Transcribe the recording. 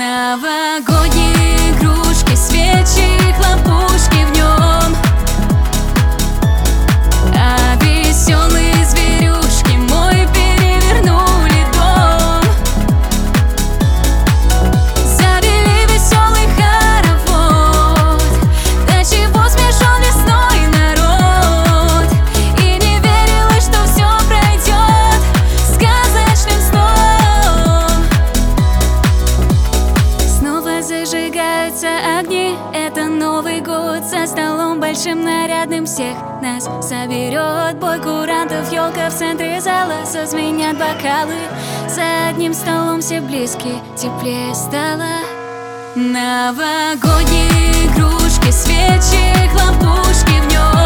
Новогодние игрушки, свечи, хлопушки в нем, а веселые зверюшки мой перевернули дом. Завели веселый хоровод, до чего смешон весной народ, и не верилось, что все пройдет сказочным сном. Снова зажигаются огни, это Новый год, за столом большим нарядным всех нас соберет. Бой курантов, елка в центре зала, зазвенят бокалы, за одним столом все близкие, теплее стало. Новогодние игрушки, свечи, хлопушки в нем,